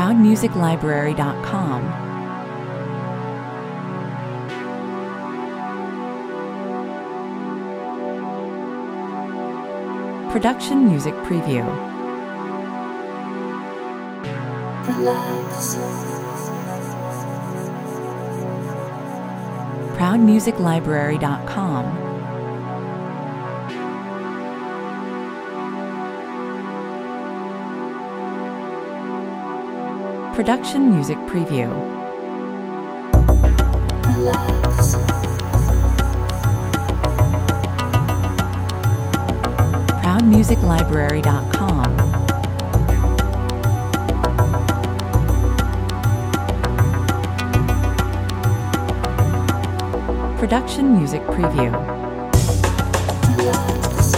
ProudMusicLibrary.com. Production Music Preview. Relax. ProudMusicLibrary.com. Production Music Preview. Relax. ProudMusicLibrary.com. Production Music Preview. Relax.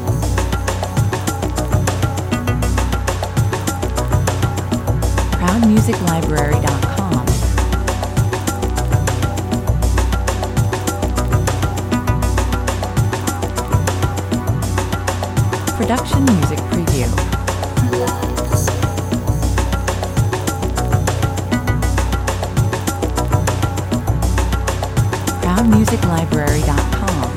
ProudMusicLibrary.com. Production Music Preview. Relax. ProudMusicLibrary.com.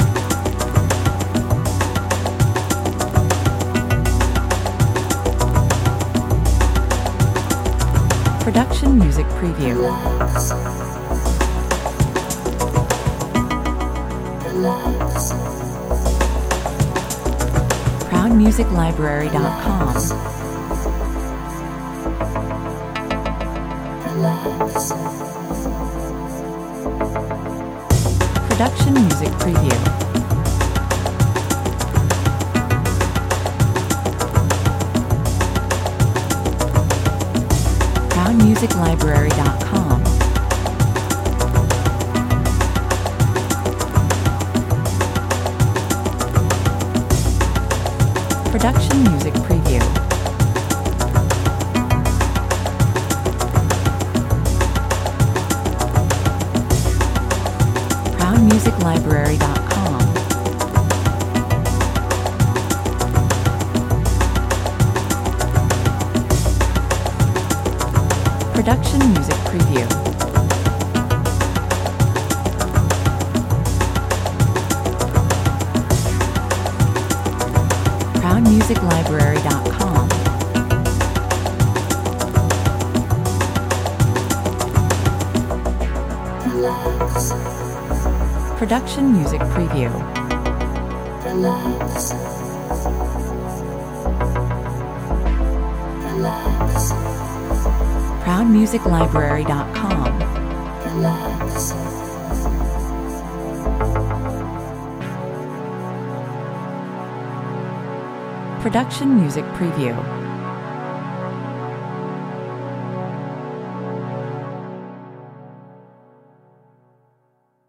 Production Music Preview. Relax. Relax. ProudMusicLibrary.com. Relax. Production Music Preview. ProudMusicLibrary.com. Production Music Preview. ProudMusicLibrary.com. Production Music Preview. ProudMusicLibrary.com. Relax. Production Music Preview. Relax. Relax. ProudMusicLibrary.com. Relax. Production Music Preview.